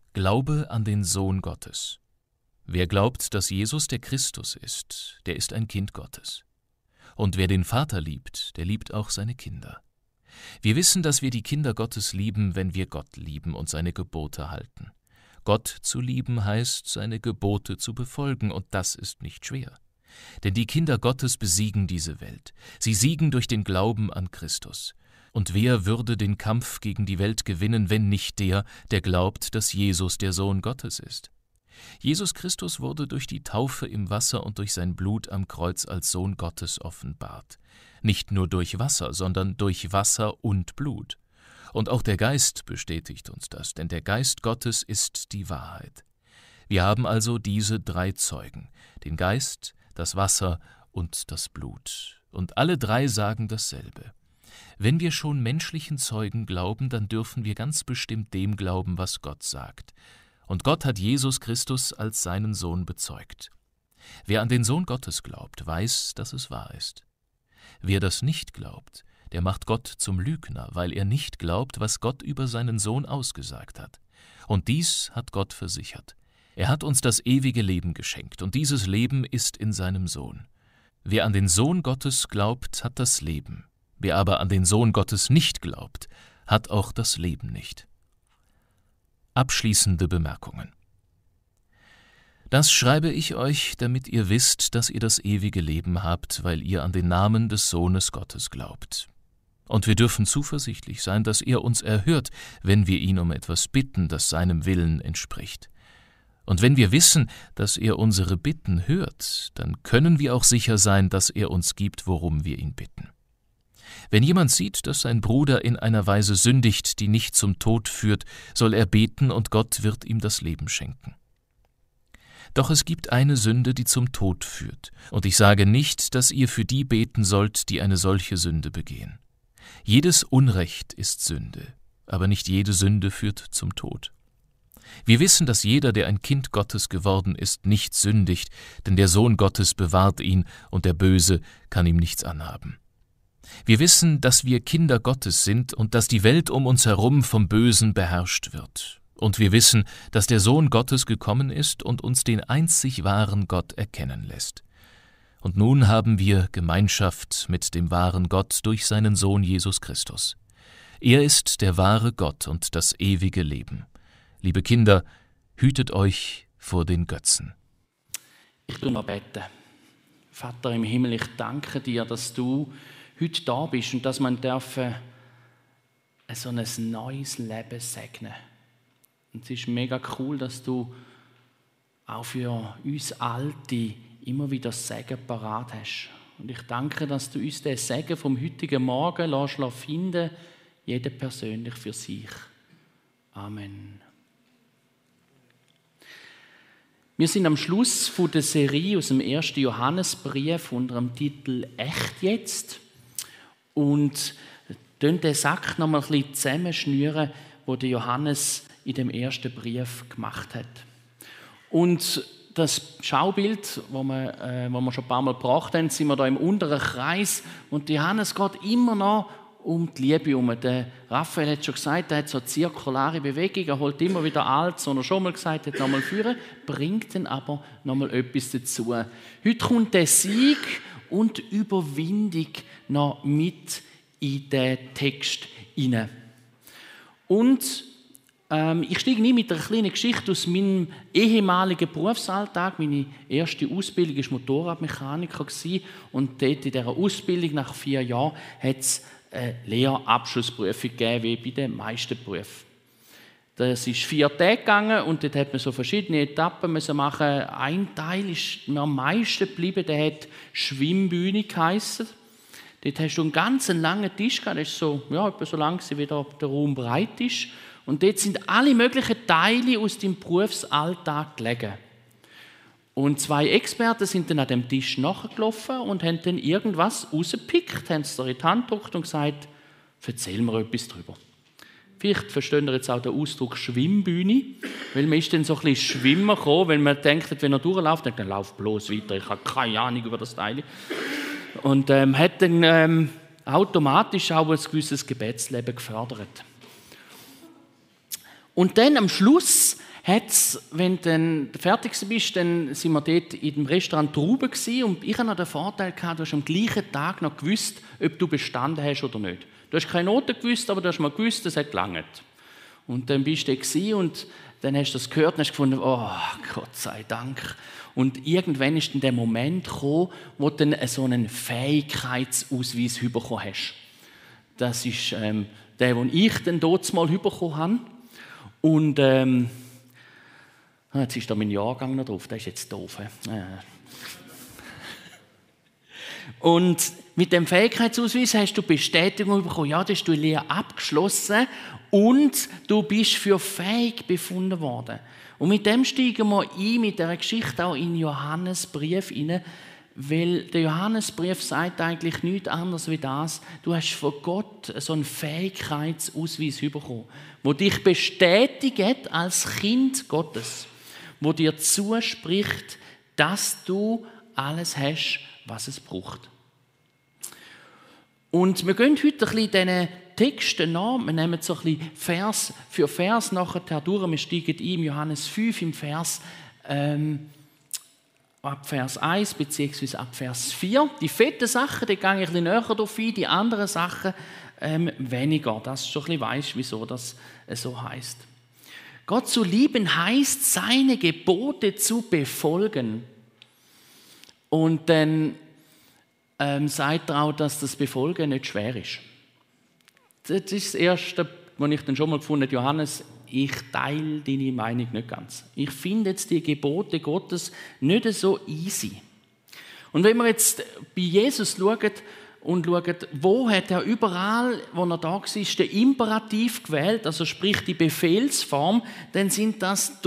Glaube an den Sohn Gottes. Wer glaubt, dass Jesus der Christus ist, der ist ein Kind Gottes. Und wer den Vater liebt, der liebt auch seine Kinder. Wir wissen, dass wir die Kinder Gottes lieben, wenn wir Gott lieben und seine Gebote halten. Gott zu lieben heißt, seine Gebote zu befolgen, und das ist nicht schwer. Denn die Kinder Gottes besiegen diese Welt. Sie siegen durch den Glauben an Christus. Und wer würde den Kampf gegen die Welt gewinnen, wenn nicht der, der glaubt, dass Jesus der Sohn Gottes ist? Jesus Christus wurde durch die Taufe im Wasser und durch sein Blut am Kreuz als Sohn Gottes offenbart. Nicht nur durch Wasser, sondern durch Wasser und Blut. Und auch der Geist bestätigt uns das, denn der Geist Gottes ist die Wahrheit. Wir haben also diese 3 Zeugen, den Geist, das Wasser und das Blut. Und alle 3 sagen dasselbe. Wenn wir schon menschlichen Zeugen glauben, dann dürfen wir ganz bestimmt dem glauben, was Gott sagt. Und Gott hat Jesus Christus als seinen Sohn bezeugt. Wer an den Sohn Gottes glaubt, weiß, dass es wahr ist. Wer das nicht glaubt, der macht Gott zum Lügner, weil er nicht glaubt, was Gott über seinen Sohn ausgesagt hat. Und dies hat Gott versichert. Er hat uns das ewige Leben geschenkt, und dieses Leben ist in seinem Sohn. Wer an den Sohn Gottes glaubt, hat das Leben. Wer aber an den Sohn Gottes nicht glaubt, hat auch das Leben nicht. Abschließende Bemerkungen. Das schreibe ich euch, damit ihr wisst, dass ihr das ewige Leben habt, weil ihr an den Namen des Sohnes Gottes glaubt. Und wir dürfen zuversichtlich sein, dass er uns erhört, wenn wir ihn um etwas bitten, das seinem Willen entspricht. Und wenn wir wissen, dass er unsere Bitten hört, dann können wir auch sicher sein, dass er uns gibt, worum wir ihn bitten. Wenn jemand sieht, dass sein Bruder in einer Weise sündigt, die nicht zum Tod führt, soll er beten, und Gott wird ihm das Leben schenken. Doch es gibt eine Sünde, die zum Tod führt, und ich sage nicht, dass ihr für die beten sollt, die eine solche Sünde begehen. Jedes Unrecht ist Sünde, aber nicht jede Sünde führt zum Tod. Wir wissen, dass jeder, der ein Kind Gottes geworden ist, nicht sündigt, denn der Sohn Gottes bewahrt ihn, und der Böse kann ihm nichts anhaben. Wir wissen, dass wir Kinder Gottes sind und dass die Welt um uns herum vom Bösen beherrscht wird. Und wir wissen, dass der Sohn Gottes gekommen ist und uns den einzig wahren Gott erkennen lässt. Und nun haben wir Gemeinschaft mit dem wahren Gott durch seinen Sohn Jesus Christus. Er ist der wahre Gott und das ewige Leben. Liebe Kinder, hütet euch vor den Götzen. Ich will noch beten. Vater im Himmel, ich danke dir, dass du heute da bist und dass man so ein neues Leben segnen. Und es ist mega cool, dass du auch für uns Alte immer wieder Segen parat hast. Und ich danke, dass du uns den Segen vom heutigen Morgen lässt finden, jeder persönlich für sich. Amen. Wir sind am Schluss der Serie aus dem 1. Johannesbrief unter dem Titel «Echt jetzt?» und den Sack noch mal ein bisschen zusammenschnüren, den der Johannes in dem ersten Brief gemacht hat. Und das Schaubild, das wir schon ein paar Mal gebracht haben, sind wir da im unteren Kreis und Johannes geht immer noch um die Liebe herum. Der Raphael hat schon gesagt, er hat so eine zirkulare Bewegung, er holt immer wieder alt, was er schon mal gesagt hat, nochmal führen, bringt dann aber nochmal etwas dazu. Heute kommt der Sieg und Überwindung noch mit in den Text hinein. Und ich steige nie mit einer kleinen Geschichte aus meinem ehemaligen Berufsalltag. Meine erste Ausbildung war Motorradmechaniker und dort in dieser Ausbildung nach 4 Jahren hat es eine Lehrabschlussprüfung gegeben, wie bei den meisten Berufen. Das ist 4 Tage gegangen und dort hat man so verschiedene Etappen müssen machen. Ein Teil ist mir am meisten geblieben, der hat Schwimmbühne geheissen. Dort hast du einen ganz langen Tisch gehabt, der ist so, etwa so lang, wie der Raum breit ist. Und dort sind alle möglichen Teile aus deinem Berufsalltag gelegen. Und 2 Experten sind dann an dem Tisch nachgelaufen und haben dann irgendwas rausgepickt, haben es dir in die Hand gedrückt und gesagt, erzähl mir etwas darüber. Vielleicht verstehen ihr jetzt auch den Ausdruck Schwimmbühne, weil man ist dann so ein bisschen Schwimmer gekommen, weil man denkt, wenn er durchläuft, dann lauf bloß weiter, ich habe keine Ahnung über das Teil. Und hat dann automatisch auch ein gewisses Gebetsleben gefördert. Und dann am Schluss hat's, wenn du dann fertig bist, dann sind wir dort in dem Restaurant Trauben gewesen, und ich hatte noch den Vorteil gehabt, du hast am gleichen Tag noch gewusst, ob du bestanden hast oder nicht. Du hast keine Noten gewusst, aber du hast mal gewusst, es hat gelangt. Und dann bist du da gewesen, und dann hast du das gehört und hast gefunden, oh, Gott sei Dank. Und irgendwann ist dann der Moment gekommen, wo du dann so einen Fähigkeitsausweis bekommen hast. Das ist der, den ich dann dort mal bekommen habe. Und jetzt ist da mein Jahrgang noch drauf, das ist jetzt doof. Und mit dem Fähigkeitsausweis hast du Bestätigung bekommen, ja, du hast die Lehre abgeschlossen und du bist für fähig befunden worden. Und mit dem steigen wir ein, mit dieser Geschichte auch in den Johannesbrief hinein, weil der Johannesbrief sagt eigentlich nichts anderes wie das: Du hast von Gott so einen Fähigkeitsausweis bekommen, der dich bestätigt als Kind Gottes, wo dir zuspricht, dass du alles hast, was es braucht. Und wir gehen heute ein bisschen diesen Texten nach. Wir nehmen so ein bisschen Vers für Vers nachher durch. Wir steigen ein im Johannes 5 im Vers ab Vers 1 bzw. ab Vers 4. Die fetten Sachen, die gehe ich ein bisschen näher darauf ein, die anderen Sachen weniger. Dass du schon ein bisschen weißt, wieso das so heisst. Gott zu lieben heisst, seine Gebote zu befolgen. Und dann sagt er auch, dass das Befolgen nicht schwer ist. Das ist das Erste, was ich dann schon mal gefunden habe: Johannes, ich teile deine Meinung nicht ganz. Ich finde jetzt die Gebote Gottes nicht so easy. Und wenn wir jetzt bei Jesus schauen und schauen, wo hat er überall, wo er da war, den Imperativ gewählt, also sprich die Befehlsform, dann sind das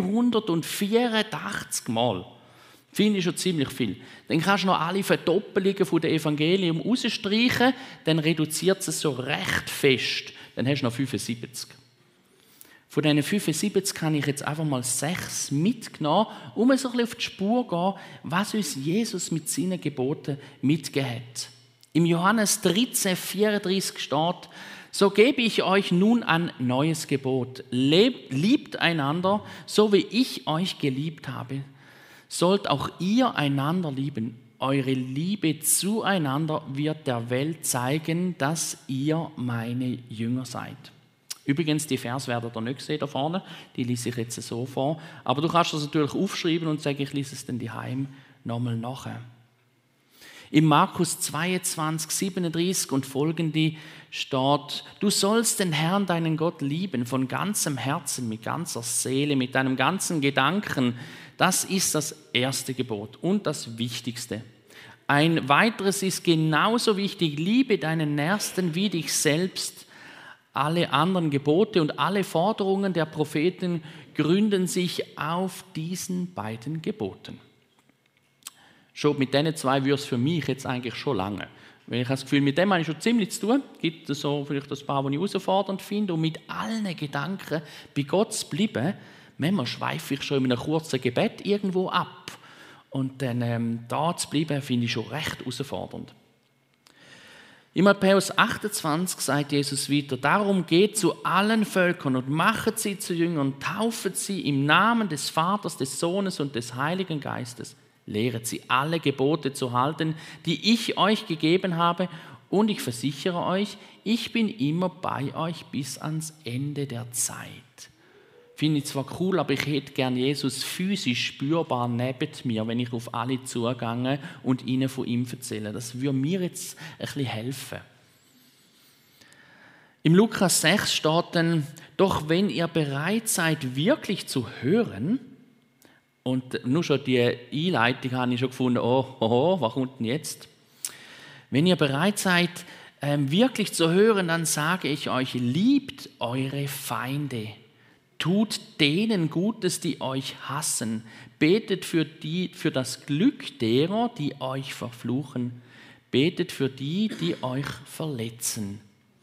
384 Mal. Finde ich schon ziemlich viel. Dann kannst du noch alle Verdoppelungen von den Evangelium rausstreichen, dann reduziert es so recht fest. Dann hast du noch 75. Von diesen 75 habe ich jetzt einfach mal 6 mitgenommen, um so ein bisschen auf die Spur zu gehen, was uns Jesus mit seinen Geboten mitgegeben hat. Im Johannes 13,34 steht: So gebe ich euch nun ein neues Gebot. Liebt einander, so wie ich euch geliebt habe. Sollt auch ihr einander lieben. Eure Liebe zueinander wird der Welt zeigen, dass ihr meine Jünger seid. Übrigens, die Vers werdet ihr nicht sehen da vorne, die lese ich jetzt so vor. Aber du kannst das natürlich aufschreiben und sagen, ich lese es dann daheim nochmal nachher. In Markus 22, 37 und folgende steht: Du sollst den Herrn, deinen Gott, lieben, von ganzem Herzen, mit ganzer Seele, mit deinem ganzen Gedanken. Das ist das erste Gebot und das Wichtigste. Ein weiteres ist genauso wichtig: Liebe deinen Nächsten wie dich selbst. Alle anderen Gebote und alle Forderungen der Propheten gründen sich auf diesen beiden Geboten. Schon mit diesen 2 würde es für mich jetzt eigentlich schon lange. Weil ich habe das Gefühl, mit dem habe ich schon ziemlich zu tun. Es gibt so vielleicht ein paar, die ich herausfordernd finde. Und mit allen Gedanken bei Gott zu bleiben, manchmal schweife ich schon in einem kurzen Gebet irgendwo ab. Und dann da zu bleiben, finde ich schon recht herausfordernd. In Matthäus 28 sagt Jesus weiter: Darum geht zu allen Völkern und machet sie zu Jüngern, taufet sie im Namen des Vaters, des Sohnes und des Heiligen Geistes. Lehret sie, alle Gebote zu halten, die ich euch gegeben habe, und ich versichere euch, ich bin immer bei euch bis ans Ende der Zeit. Finde ich zwar cool, aber ich hätte gern Jesus physisch spürbar neben mir, wenn ich auf alle zugehe und ihnen von ihm erzähle. Das würde mir jetzt ein bisschen helfen. Im Lukas 6 steht dann: Doch wenn ihr bereit seid, wirklich zu hören, und nur schon die Einleitung habe ich schon gefunden, was kommt denn jetzt? Wenn ihr bereit seid, wirklich zu hören, dann sage ich euch: Liebt eure Feinde. Tut denen Gutes, die euch hassen. Betet für das Glück derer, die euch verfluchen. Betet für die euch verletzen.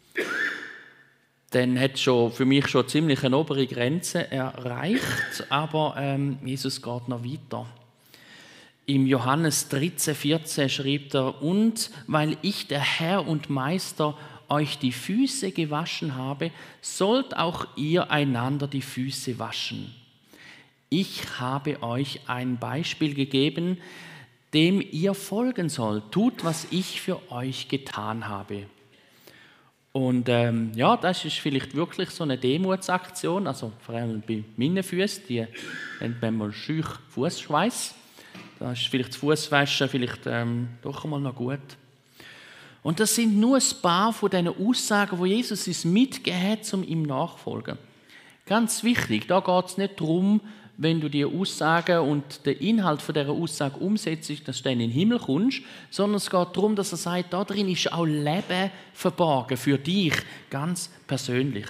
Dann hat schon für mich schon ziemlich eine obere Grenze erreicht, aber Jesus geht noch weiter. Im Johannes 13,14 schreibt er: Und weil ich, der Herr und Meister, euch die Füße gewaschen habe, sollt auch ihr einander die Füße waschen. ich habe euch ein Beispiel gegeben, dem ihr folgen sollt. Tut, was ich für euch getan habe. Und ja, das ist vielleicht wirklich so eine Demutsaktion, also vor allem bei meinen Füßen, die haben manchmal schüch Fußschweiß. Da ist vielleicht das Fußwaschen vielleicht doch einmal noch gut. Und das sind nur ein paar von diesen Aussagen, die Jesus uns mitgegeben hat, um ihm nachzufolgen. Ganz wichtig, da geht es nicht darum, wenn du die Aussagen und den Inhalt von dieser Aussage umsetzt, dass du dann in den Himmel kommst, sondern es geht darum, dass er sagt, da drin ist auch Leben verborgen für dich, ganz persönlich.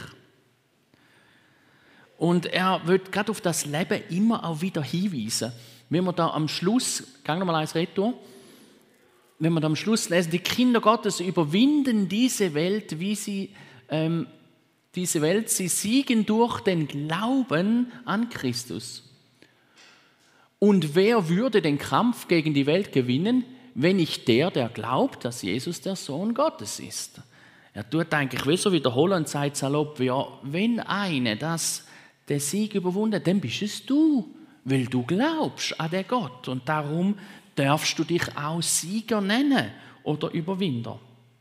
Und er wird gerade auf das Leben immer auch wieder hinweisen. Wenn wir da am Schluss, gehen wir mal eins retour, wenn wir da am Schluss lesen, die Kinder Gottes überwinden diese Welt, sie siegen durch den Glauben an Christus. Und wer würde den Kampf gegen die Welt gewinnen, wenn nicht der glaubt, dass Jesus der Sohn Gottes ist? Er tut eigentlich, wie so wiederholen und sagt salopp, ja, wenn einer den Sieg überwunden hat, dann bist es du, weil du glaubst an den Gott. Und darum darfst du dich auch Sieger nennen oder Überwinder.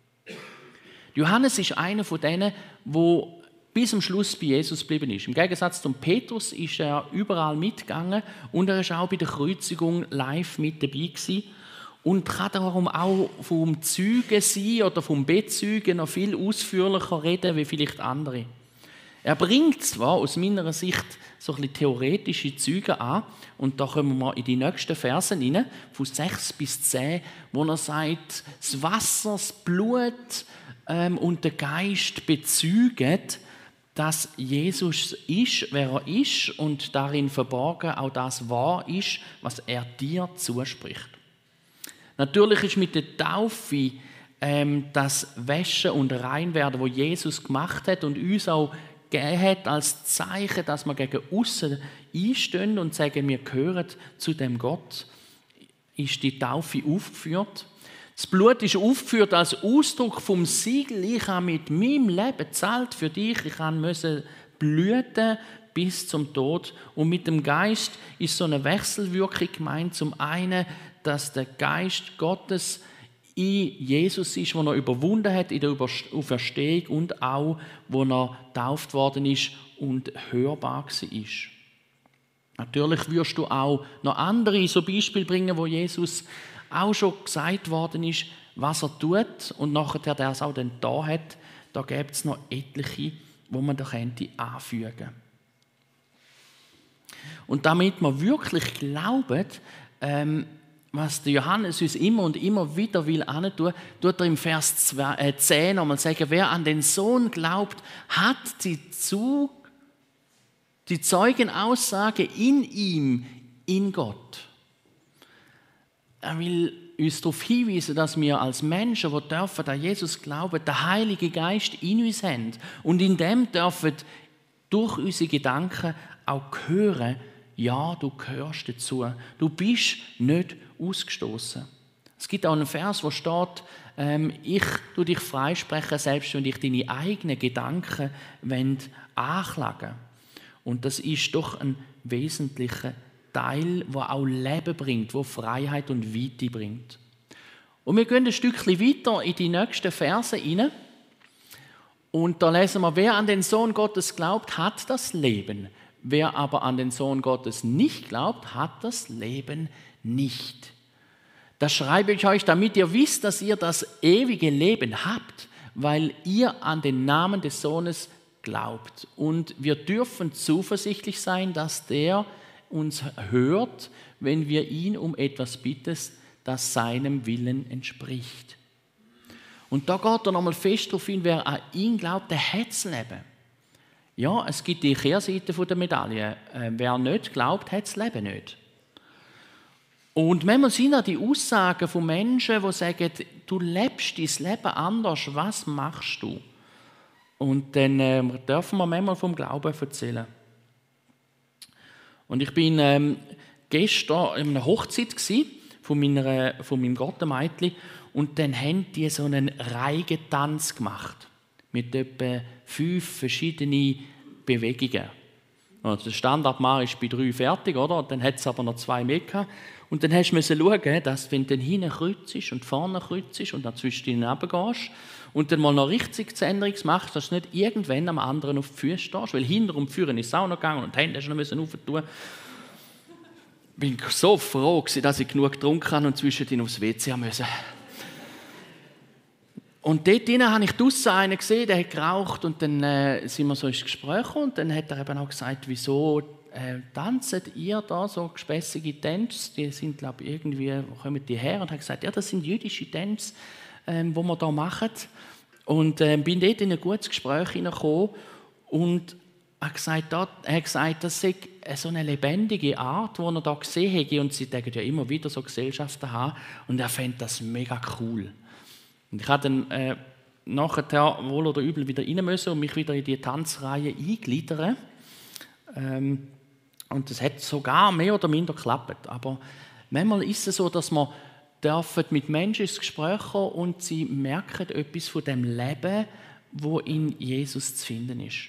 Johannes ist einer von denen, der bis zum Schluss bei Jesus geblieben ist. Im Gegensatz zum Petrus ist er überall mitgegangen und er ist auch bei der Kreuzigung live mit dabei gewesen und kann darum auch vom Zeugen sein oder vom Bezeugen noch viel ausführlicher reden wie vielleicht andere. Er bringt zwar aus meiner Sicht so ein bisschen theoretische Züge an und da kommen wir in die nächsten Versen rein, von 6 bis 10, wo er sagt, das Wasser, das Blut und der Geist bezeugen, dass Jesus ist, wer er ist und darin verborgen auch das wahr ist, was er dir zuspricht. Natürlich ist mit der Taufe das Waschen und Reinwerden, wo Jesus gemacht hat und uns auch gegeben hat als Zeichen, dass wir gegen aussen einstehen und sagen, wir gehören zu dem Gott, ist die Taufe aufgeführt. Das Blut ist aufgeführt als Ausdruck vom Siegel. Ich habe mit meinem Leben gezahlt für dich. Ich musste blüten bis zum Tod. Und mit dem Geist ist so eine Wechselwirkung gemeint. Zum einen, dass der Geist Gottes in Jesus ist, wo er überwunden hat in der Auferstehung und auch, wo er getauft worden ist und hörbar war. Natürlich wirst du auch noch andere so Beispiele bringen, wo Jesus auch schon gesagt worden ist, was er tut und nachher der es auch dann da hat. Da gibt es noch etliche, wo man da könnte anfügen. Und damit man wirklich glaubt, was der Johannes uns immer und immer wieder will antun, tut er im Vers 10 nochmal sagen, wer an den Sohn glaubt, hat die Zeugenaussage in ihm, in Gott. Er will uns darauf hinweisen, dass wir als Menschen, die dürfen an Jesus glauben, den Heiligen Geist in uns haben. Und in dem dürfen durch unsere Gedanken auch hören, ja, du gehörst dazu. Du bist nicht ausgestoßen. Es gibt auch einen Vers, wo steht, ich tue dich freisprechen, selbst wenn dich deine eigenen Gedanken anklagen wollen. Und das ist doch ein wesentlicher Teil, der auch Leben bringt, der Freiheit und Weite bringt. Und wir gehen ein Stückchen weiter in die nächsten Verse hinein. Und da lesen wir, wer an den Sohn Gottes glaubt, hat das Leben. Wer aber an den Sohn Gottes nicht glaubt, hat das Leben nicht. Das schreibe ich euch, damit ihr wisst, dass ihr das ewige Leben habt, weil ihr an den Namen des Sohnes glaubt. Und wir dürfen zuversichtlich sein, dass der uns hört, wenn wir ihn um etwas bitten, das seinem Willen entspricht. Und da geht er nochmal fest darauf hin, wer an ihn glaubt, der hat das Leben. Ja, es gibt die Kehrseite der Medaille. Wer nicht glaubt, hat das Leben nicht. Und manchmal sind auch die Aussagen von Menschen, die sagen, du lebst dein Leben anders, was machst du? Und dann dürfen wir manchmal vom Glauben erzählen. Und ich bin gestern in einer Hochzeit von meinem Gottemeitli und dann haben die so einen Reigentanz gemacht mit etwa 5 verschiedenen Bewegungen. Also der Standardmar ist bei 3 fertig, oder? Und dann hat es aber noch 2 mehr gehabt. Und dann musst du schauen, dass wenn du dann hinten kreuzt und vorne kreuzt und dann zwischen ihnen runtergehst und dann mal noch richtig die Änderung machst, dass du nicht irgendwann am anderen auf die Füße stehst, weil hinter und führen ist es auch noch gegangen und die Hände hast du noch aufentun. Ich bin so froh gewesen, dass ich genug getrunken habe und zwischendrin aufs WC musste. Und dort drinnen habe ich draussen einen gesehen, der hat geraucht und dann sind wir so ins Gespräch gekommen und dann hat er eben auch gesagt, wieso tanzt ihr da so gespässige Tänze? Die sind, glaube ich, irgendwie, wo kommen die her? Und hat gesagt, ja, das sind jüdische Tänze, die wir da machen. Und bin dort in ein gutes Gespräch hineingekommen und er hat gesagt, das sei so eine lebendige Art, die er da gesehen hat. Und sie denken ja immer wieder so Gesellschaften haben. Und er fand das mega cool. Und ich habe dann nachher wohl oder übel wieder rein müssen und mich wieder in die Tanzreihe eingliedern. Und das hat sogar mehr oder minder geklappt. Aber manchmal ist es so, dass man mit Menschen ins Gespräch kommen und sie merken etwas von dem Leben, wo in Jesus zu finden ist.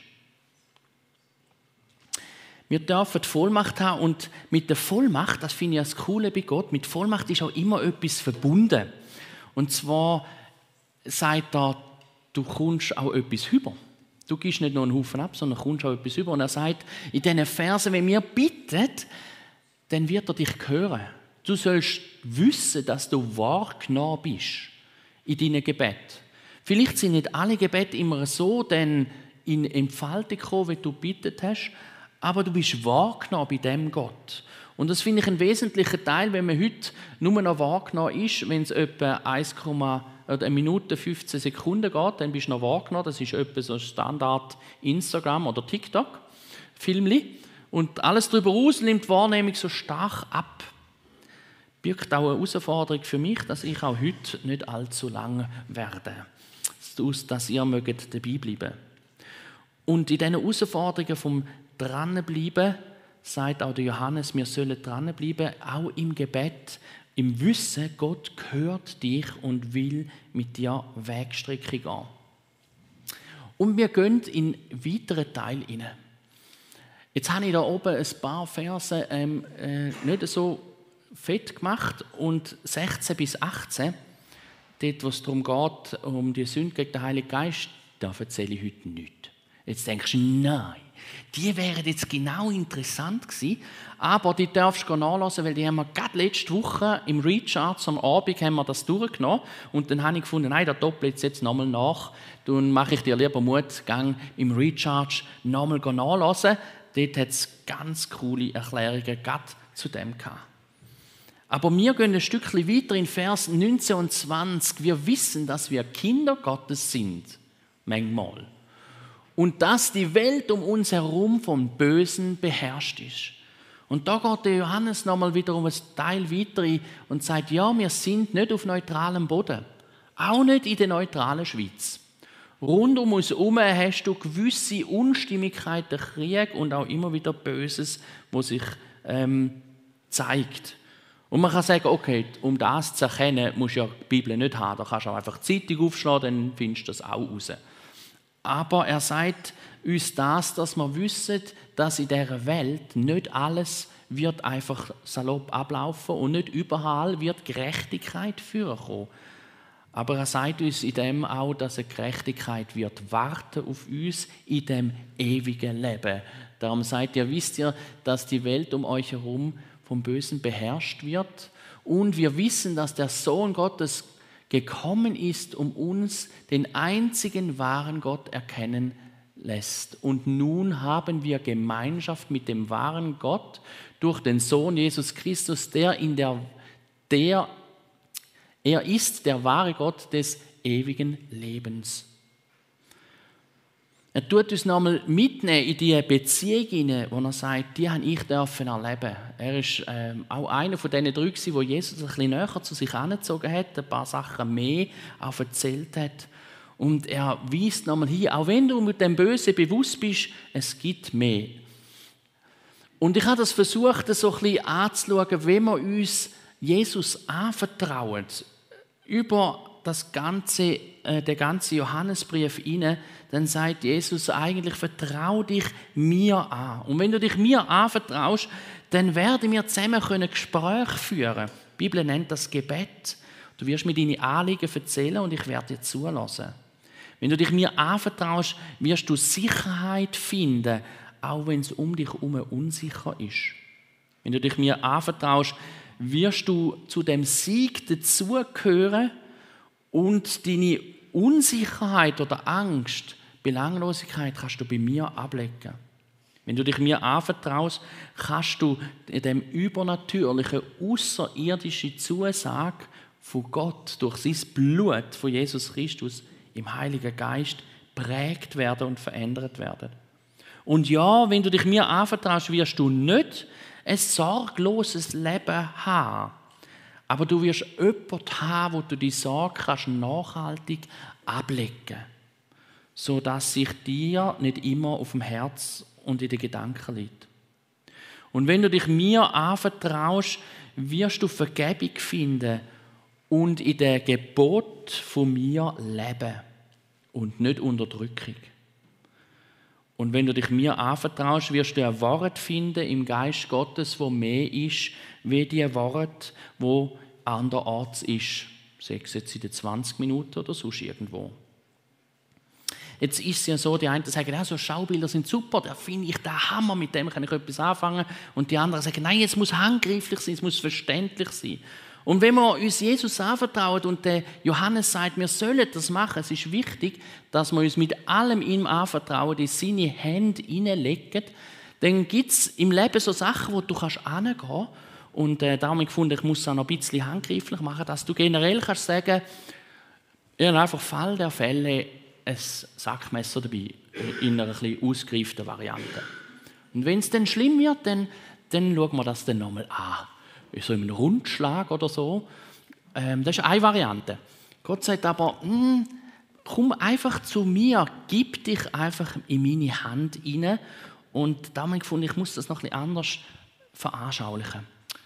Wir dürfen die Vollmacht haben und mit der Vollmacht, das finde ich das Coole bei Gott, mit Vollmacht ist auch immer etwas verbunden. Und zwar sagt er, du kommst auch etwas über. Du gibst nicht nur einen Haufen ab, sondern kommst auch etwas über. Und er sagt in diesen Versen, wenn wir bitten, dann wird er dich hören. Du sollst wissen, dass du wahrgenommen bist in deinen Gebeten. Vielleicht sind nicht alle Gebete immer so denn in Entfaltung gekommen, wie du gebeten hast, aber du bist wahrgenommen bei dem Gott. Und das finde ich einen wesentlichen Teil, wenn man heute nur noch wahrgenommen ist, wenn es etwa 1 Minute 15 Sekunden geht, dann bist du noch wahrgenommen. Das ist etwa so Standard Instagram oder TikTok, Filmli. Und alles darüber hinaus nimmt die Wahrnehmung so stark ab. Birgt auch eine Herausforderung für mich, dass ich auch heute nicht allzu lang werde. Dass ihr mögt dabei bleiben. Und in diesen Herausforderungen vom Dranbleiben sagt auch der Johannes, wir sollen dranbleiben, auch im Gebet, im Wissen, Gott hört dich und will mit dir Wegstrecke gehen. Und wir gehen in einen weiteren Teil hinein. Jetzt habe ich da oben ein paar Verse nicht so fett gemacht und 16 bis 18, dort, wo es darum geht, um die Sünde gegen den Heiligen Geist, da erzähle ich heute nichts. Jetzt denkst du, nein, die wären jetzt genau interessant gewesen, aber die darfst du nachlesen, weil die haben wir gerade letzte Woche im Recharge am Abend haben wir das durchgenommen und dann habe ich gefunden, nein, da doppelt jetzt nochmal nach, dann mache ich dir lieber Mut, gang im Recharge nochmal nachlesen. Dort hat es ganz coole Erklärungen gerade zu dem gehabt. Aber wir gehen ein Stückchen weiter in Vers 19 und 20. Wir wissen, dass wir Kinder Gottes sind, manchmal. Und dass die Welt um uns herum vom Bösen beherrscht ist. Und da geht der Johannes nochmal wieder um ein Teil weiter und sagt, ja, wir sind nicht auf neutralem Boden. Auch nicht in der neutralen Schweiz. Rund um uns herum hast du gewisse Unstimmigkeiten, Krieg und auch immer wieder Böses, was sich zeigt. Und man kann sagen, okay, um das zu erkennen, musst du ja die Bibel nicht haben. Da kannst du auch einfach die Zeitung aufschlagen, dann findest du das auch raus. Aber er sagt uns das, dass wir wissen, dass in dieser Welt nicht alles wird einfach salopp ablaufen und nicht überall wird Gerechtigkeit vorkommen. Aber er sagt uns in dem auch, dass eine Gerechtigkeit wird warten auf uns in dem ewigen Leben. Darum sagt ihr, wisst ihr, dass die Welt um euch herum vom Bösen beherrscht wird. Und wir wissen, dass der Sohn Gottes gekommen ist, um uns den einzigen wahren Gott erkennen lässt. Und nun haben wir Gemeinschaft mit dem wahren Gott durch den Sohn Jesus Christus, er ist der wahre Gott des ewigen Lebens. Er tut uns nochmal mitnehmen in diese Beziehung hinein, wo er sagt, die habe ich erleben. Er war auch einer von diesen 3, wo Jesus ein bisschen näher zu sich herangezogen hat, ein paar Sachen mehr auch erzählt hat. Und er weist nochmal hin, auch wenn du mit dem Bösen bewusst bist, es gibt mehr. Und ich habe das versucht, so ein bisschen anzuschauen, wenn wir uns Jesus anvertrauen, über den ganzen Johannesbrief rein, dann sagt Jesus eigentlich, vertrau dich mir an. Und wenn du dich mir anvertraust, dann werden wir zusammen Gespräche führen. Die Bibel nennt das Gebet. Du wirst mir deine Anliegen erzählen und ich werde dir zulassen. Wenn du dich mir anvertraust, wirst du Sicherheit finden, auch wenn es um dich herum unsicher ist. Wenn du dich mir anvertraust, wirst du zu dem Sieg dazugehören und deine Unsicherheit oder Angst, Belanglosigkeit kannst du bei mir ablegen. Wenn du dich mir anvertraust, kannst du in dem übernatürlichen, außerirdischen Zusage von Gott durch sein Blut von Jesus Christus im Heiligen Geist prägt werden und verändert werden. Und ja, wenn du dich mir anvertraust, wirst du nicht ein sorgloses Leben haben. Aber du wirst jemanden haben, wo du die Sorge kannst nachhaltig ablegen kannst, sodass sich dir nicht immer auf dem Herz und in den Gedanken liegt. Und wenn du dich mir anvertraust, wirst du Vergebung finden und in der Gebot von mir leben und nicht Unterdrückung. Und wenn du dich mir anvertraust, wirst du ein Wort finden im Geist Gottes, wo mehr ist, wie die Wort, wo anderorts ist. Sei es jetzt in den 20 Minuten oder sonst irgendwo. Jetzt ist es ja so, die einen sagen, ja, so Schaubilder sind super, da finde ich den Hammer, mit dem kann ich etwas anfangen. Und die anderen sagen, nein, es muss handgreiflich sein, es muss verständlich sein. Und wenn wir uns Jesus anvertrauen und der Johannes sagt, wir sollen das machen, es ist wichtig, dass wir uns mit allem ihm anvertrauen, in seine Hände hineinlegen, dann gibt es im Leben so Sachen, wo du hingehen kannst. Und darum habe ich gefunden, ich muss es auch noch ein bisschen handgreiflich machen, dass du generell kannst sagen, ich habe einfach Fall der Fälle ein Sackmesser dabei, in einer etwas ausgereiften Variante. Und wenn es dann schlimm wird, dann schauen wir das dann nochmal an. So in einem Rundschlag oder so. Das ist eine Variante. Gott sagt aber, komm einfach zu mir, gib dich einfach in meine Hand hinein. Und da habe ich gefunden, ich muss das noch ein bisschen anders veranschaulichen.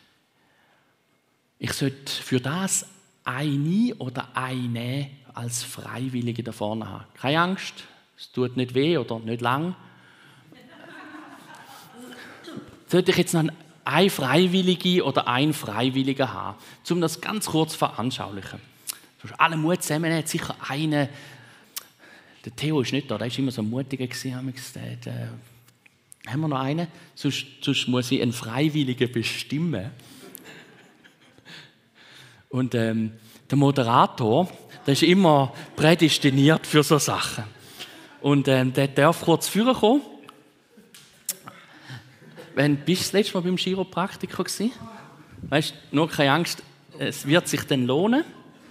Ich sollte für das eine oder eine als Freiwillige da vorne haben. Keine Angst, es tut nicht weh oder nicht lang. Sollte ich jetzt noch eine Freiwillige oder ein Freiwilliger haben, um das ganz kurz zu veranschaulichen. Alle Mut zusammen, hat sicher einen. Der Theo ist nicht da, der war immer so mutiger. Haben wir noch einen? Sonst muss ich einen Freiwilligen bestimmen. Und der Moderator, der ist immer prädestiniert für so Sachen. Und der darf kurz führen kommen. Bist du das letzte Mal beim Chiropraktiker gewesen? Weißt du, nur keine Angst, es wird sich dann lohnen.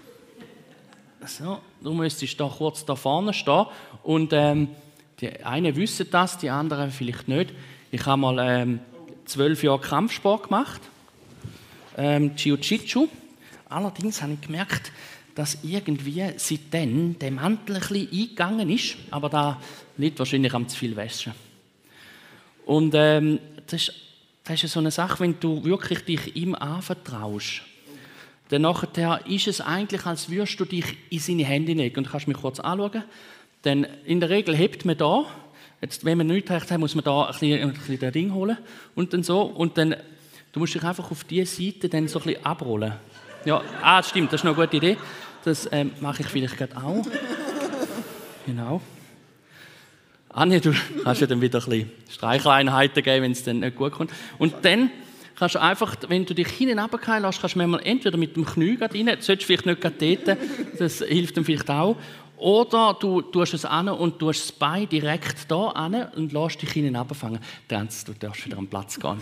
So, du müsstest da kurz da vorne stehen. Und die einen wissen das, die anderen vielleicht nicht. Ich habe mal 12 Jahre Kampfsport gemacht, Jiu-Jitsu. Allerdings habe ich gemerkt, dass irgendwie seitdem der Mantel ein bisschen eingegangen ist. Aber da liegt wahrscheinlich am zu viel Wäsche. Und das ist so eine Sache, wenn du wirklich dich ihm anvertraust, dann nachher ist es eigentlich, als würdest du dich in seine Hände legen. Und du kannst mich kurz anschauen. Denn in der Regel hebt man da. Jetzt, wenn man nichts recht hat, muss man da ein bisschen das Ding holen. Und dann so. Und dann, du musst dich einfach auf diese Seite dann so ein bisschen abrollen. Ja, das stimmt, das ist noch eine gute Idee. Das mache ich vielleicht gerade auch. Genau. Anni, du kannst ja dann wieder ein bisschen Streicheleinheiten geben, wenn es dann nicht gut kommt. Und dann kannst du einfach, wenn du dich hinten runterfallen lässt, kannst du manchmal entweder mit dem Knie rein, du solltest vielleicht nicht gerade dort, das hilft dann vielleicht auch, oder du tust es an und tust das Bein direkt da an und lässt dich hinten runterfangen. Dann du darfst wieder am Platz gehen.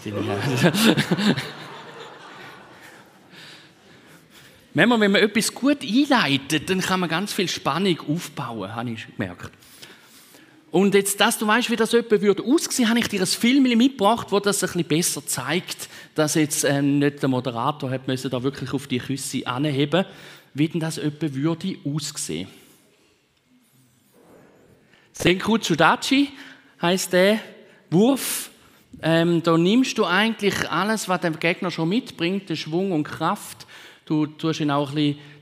Wenn man etwas gut einleitet, dann kann man ganz viel Spannung aufbauen, habe ich gemerkt. Und jetzt, dass du weißt, wie das etwa aussehen würde, habe ich dir ein Film mitgebracht, das das ein bisschen besser zeigt, dass jetzt nicht der Moderator hat müssen da wirklich auf die Küsse anheben, wie denn das etwa würde aussehen. Senku Chudachi heisst der Wurf. Da nimmst du eigentlich alles, was der Gegner schon mitbringt, den Schwung und Kraft. Du tust ihn auch ein bisschen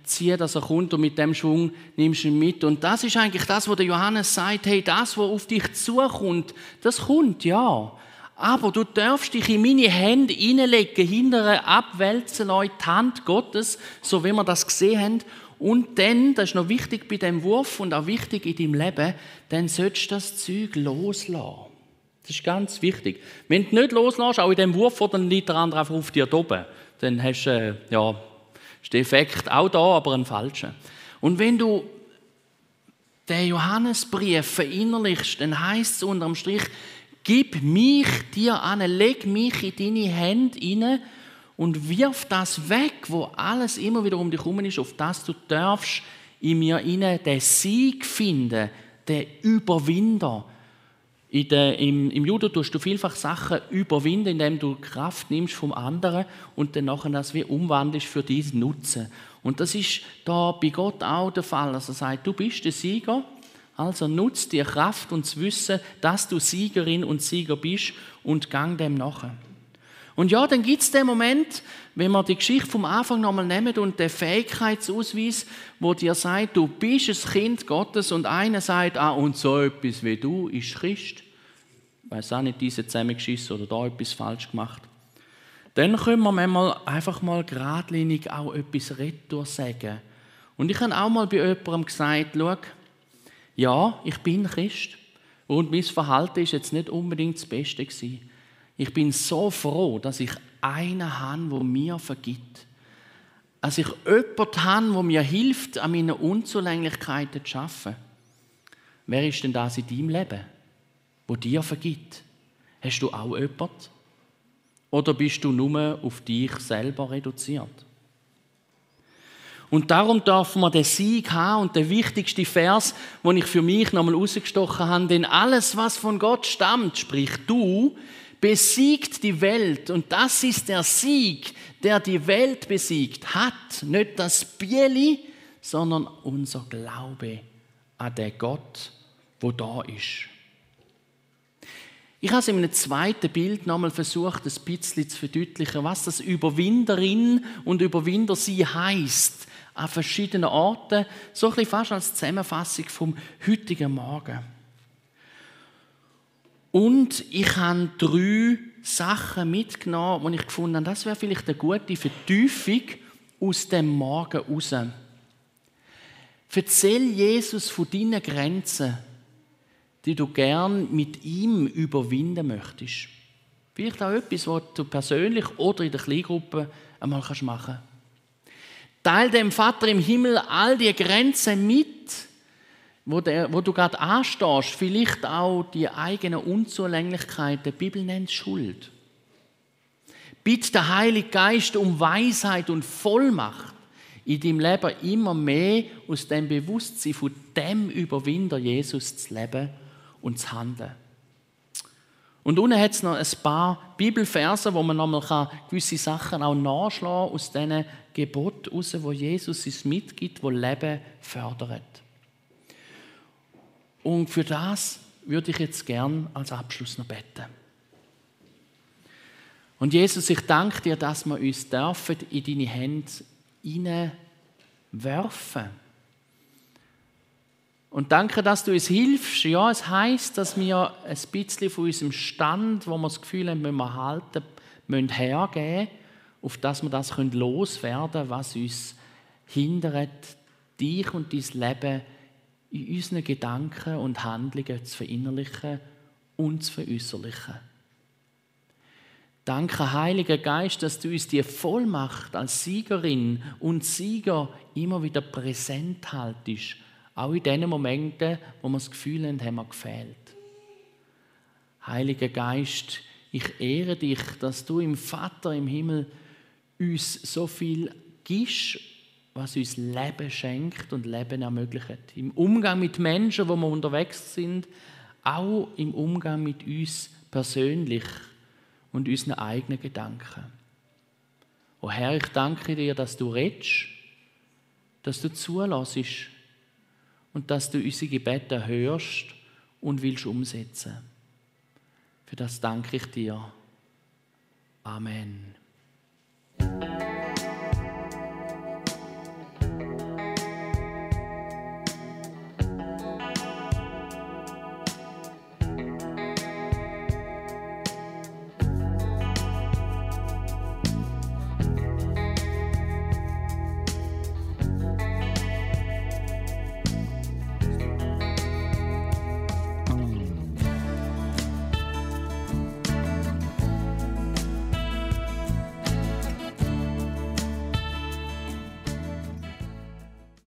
zieh, dass er kommt und mit dem Schwung nimmst du ihn mit. Und das ist eigentlich das, was der Johannes sagt, hey, das, was auf dich zukommt, das kommt, ja. Aber du darfst dich in meine Hände hineinlegen, hinterher abwälzen in die Hand Gottes, so wie wir das gesehen haben. Und dann, das ist noch wichtig bei dem Wurf und auch wichtig in deinem Leben, dann sollst du das Zeug loslassen. Das ist ganz wichtig. Wenn du nicht loslässt, auch in dem Wurf, dann liegt der andere einfach auf dir oben. Dann hast du, ist der Effekt auch da, aber ein falscher. Und wenn du den Johannesbrief verinnerlichst, dann heisst es unterm Strich, gib mich dir an, leg mich in deine Hände hinein und wirf das weg, wo alles immer wieder um dich herum ist, auf das du darfst in mir hinein den Sieg finden, den Überwinder. Im Judo tust du vielfach Sachen überwinden, indem du Kraft nimmst vom anderen und dann nachher das wie umwandelst für diesen Nutzen. Und das ist da bei Gott auch der Fall. Also er sagt, du bist der Sieger, also nutz die Kraft und das Wissen, dass du Siegerin und Sieger bist und gang dem nachher. Und ja, dann gibt es den Moment, wenn wir die Geschichte vom Anfang nochmal nehmen und den Fähigkeitsausweis, wo dir sagt, du bist ein Kind Gottes und einer sagt, und so etwas wie du ist Christ. Ich weiss auch nicht, diese zusammengeschissen oder da etwas falsch gemacht. Dann können wir manchmal einfach mal geradlinig auch etwas retour sagen. Und ich habe auch mal bei jemandem gesagt, schau, ja, ich bin Christ und mein Verhalten ist jetzt nicht unbedingt das Beste gewesen. Ich bin so froh, dass ich einen habe, der mir vergibt. Dass ich jemanden habe, der mir hilft, an meinen Unzulänglichkeiten zu arbeiten. Wer ist denn das in deinem Leben, der dir vergibt? Hast du auch jemanden? Oder bist du nur auf dich selber reduziert? Und darum darf man den Sieg haben und der wichtigste Vers, den ich für mich nochmal rausgestochen habe, denn alles, was von Gott stammt, sprich du, besiegt die Welt. Und das ist der Sieg, der die Welt besiegt hat. Nicht das Bieli, sondern unser Glaube an den Gott, wo da ist. Ich habe es in einem zweiten Bild nochmal versucht, ein bisschen zu verdeutlichen, was das Überwinderin und Überwinder sein heisst. An verschiedenen Orten, so ein bisschen fast als Zusammenfassung vom heutigen Morgen. Und ich habe 3 Sachen mitgenommen, die ich gefunden habe, das wäre vielleicht eine gute Vertiefung aus dem Morgen raus. Erzähl Jesus von deinen Grenzen, die du gern mit ihm überwinden möchtest. Vielleicht auch etwas, was du persönlich oder in der Kleingruppe einmal machen kannst. Teil dem Vater im Himmel all die Grenzen mit, wo du gerade anstehst, vielleicht auch die eigenen Unzulänglichkeiten. Die Bibel nennt es Schuld. Bitte den Heiligen Geist um Weisheit und Vollmacht in deinem Leben immer mehr aus dem Bewusstsein von dem Überwinder Jesus zu leben und zu handeln. Und unten hat es noch ein paar Bibelverse, wo man nochmal gewisse Sachen auch nachschlagen kann aus diesen Geboten heraus, wo Jesus uns mitgibt, wo Leben fördert. Und für das würde ich jetzt gern als Abschluss noch beten. Und Jesus, ich danke dir, dass wir uns dürfen in deine Hände hineinwerfen. Und danke, dass du uns hilfst. Ja, es heisst, dass wir ein bisschen von unserem Stand, wo wir das Gefühl haben, müssen wir halten, müssen hergeben, auf dass wir das loswerden können, was uns hindert, dich und dein Leben in unseren Gedanken und Handlungen zu verinnerlichen und zu veräußerlichen. Danke, Heiliger Geist, dass du uns die Vollmacht als Siegerin und Sieger immer wieder präsent haltest. Auch in den Momenten, wo wir das Gefühl haben, haben wir gefehlt. Heiliger Geist, ich ehre dich, dass du im Vater im Himmel uns so viel gibst, was uns Leben schenkt und Leben ermöglicht. Im Umgang mit Menschen, wo wir unterwegs sind, auch im Umgang mit uns persönlich und unseren eigenen Gedanken. O Herr, ich danke dir, dass du redest, dass du zulässt und dass du unsere Gebete hörst und willst umsetzen. Für das danke ich dir. Amen.